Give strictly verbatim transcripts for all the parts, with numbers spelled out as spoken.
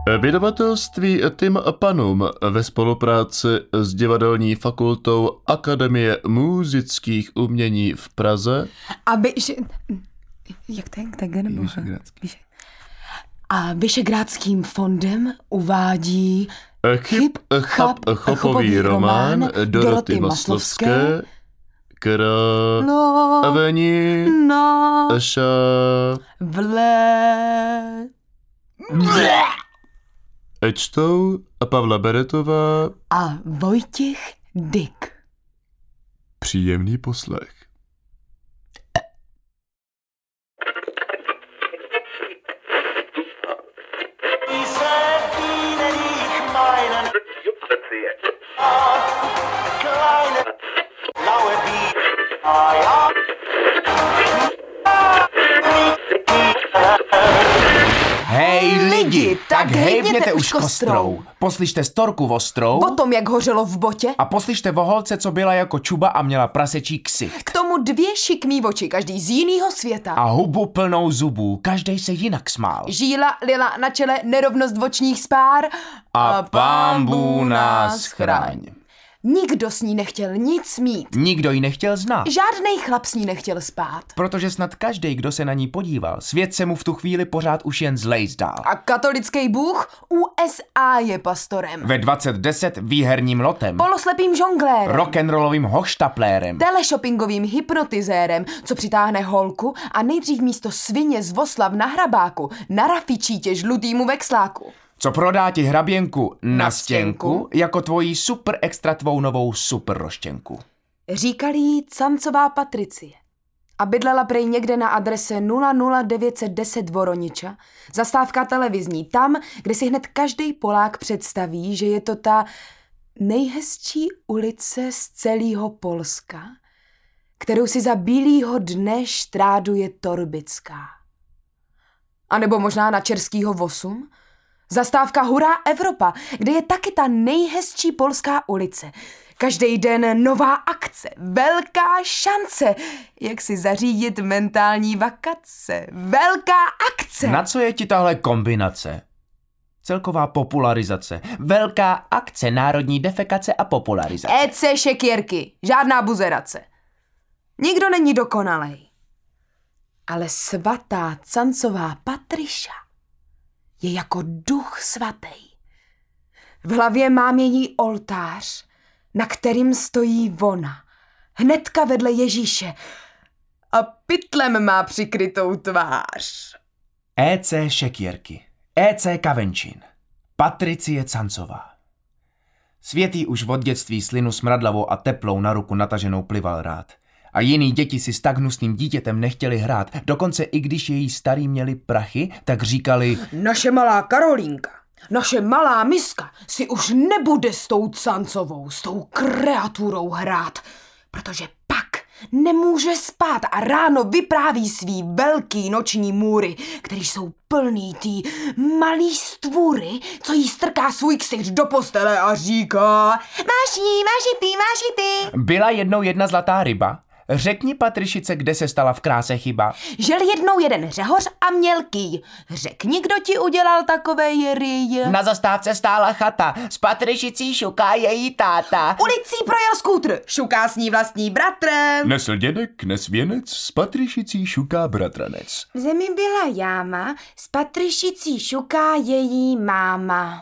Vydavatelství Tim Panum ve spolupráci s divadelní fakultou Akademie múzických umění v Praze a Vyše... Jak to je? Tak nebo... Vyše... A Vyšegrádským fondem uvádí Chyb, chap, chopový román Doroty Maslovské, Krávení na ša vle Čtou Pavla Beretová a Vojtěch Dyk. Příjemný poslech. Hej lidi, tak hejbněte už kostrou. Poslyšte storku ostrou. O tom, jak hořelo v botě. A poslyšte o holce, co byla jako čuba a měla prasečí ksicht. K tomu dvě šikmý oči, každý z jinýho světa. A hubu plnou zubů, každej se jinak smál. Žíla lila na čele nerovnost vočních spár. A pánbů nás chraň. Nikdo s ní nechtěl nic mít. Nikdo ji nechtěl znát. Žádnej chlap s ní nechtěl spát. Protože snad každej, kdo se na ní podíval, svět se mu v tu chvíli pořád už jen zlej zdál. A katolický bůh U S A je pastorem. Ve dvacet deset výherním lotem. Poloslepým žonglérem. Rock'n'rollovým hochštaplérem. Teleshoppingovým hypnotizérem, co přitáhne holku a nejdřív místo svině z Voslav na hrabáku narafičí tě žlutýmu vexláku. Co prodá ti hraběnku na, Na stěnku, stěnku, jako tvojí super extra tvou novou super roštěnku. Říkali jí Cancová Patricie. A bydlela prej někde na adrese nula nula devět set deset Voroniča, zastávka televizní, tam, kde si hned každej Polák představí, že je to ta nejhezčí ulice z celého Polska, kterou si za bílýho dne štráduje Torbická. A nebo možná na Českýho osm? Zastávka Hurá Evropa, kde je taky ta nejhezčí polská ulice. Každý den nová akce, velká šance, jak si zařídit mentální vakace. Velká akce! Na co je ti tahle kombinace? Celková popularizace. Velká akce národní defekace a popularizace. E C šekěrky, žádná buzerace. Nikdo není dokonalej. Ale svatá Cancová Patriša je jako duch svatý. V hlavě mám její oltář, na kterým stojí ona, hnedka vedle Ježíše a pytlem má přikrytou tvář. E C Šekěrky, E C Kavenčin, Patricie Cancová. Světý už od dětství slinu smradlavou a teplou na ruku nataženou plival rád. A jiný děti si s tak hnusným dítětem nechtěli hrát. Dokonce i když její starý měli prachy, tak říkali: Naše malá Karolínka, naše malá miska si už nebude s tou Cancovou, s tou kreaturou hrát, protože pak nemůže spát a ráno vypráví svý velký noční můry, který jsou plný tý malý stvůry, co jí strká svůj ksicht do postele a říká: Máš jí, máš i ty, máš i ty. Byla jednou jedna zlatá ryba. Řekni, Patrišice, kde se stala v kráse chyba. Žil jednou jeden řehoř a měl kýj. Řekni, kdo ti udělal takovej ryj. Na zastávce stála chata, s Patrišicí šuká její táta. Ulicí projel skútr, šuká s ní vlastní bratrem. Nesl dědek, nes věnec, s Patrišicí šuká bratranec. V zemi byla jáma, s Patrišicí šuká její máma.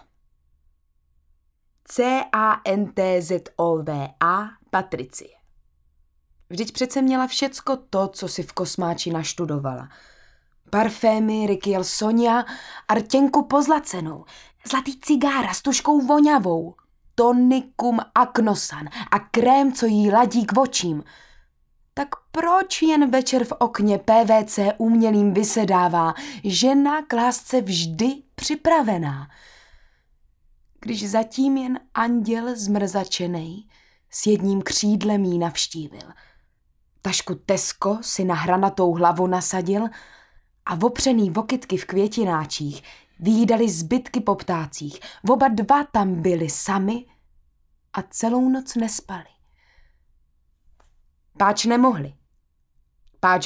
C A N T Z O V A Patricie. Vždyť přece měla všecko to, co si v Kosmáči naštudovala. Parfémy, Rikiel Sonia, artěnku pozlacenou, zlatý cigára s tuškou voňavou, tonikum Aknosan a krém, co jí ladí k očím. Tak proč jen večer v okně P V C umělým vysedává žena k lásce vždy připravená? Když zatím jen anděl zmrzačenej s jedním křídlem jí navštívil. Tašku Tesco si na hranatou hlavu nasadil a opřený vokytky v květináčích vyjídali zbytky po ptácích. Oba dva tam byli sami a celou noc nespali. Páč nemohli.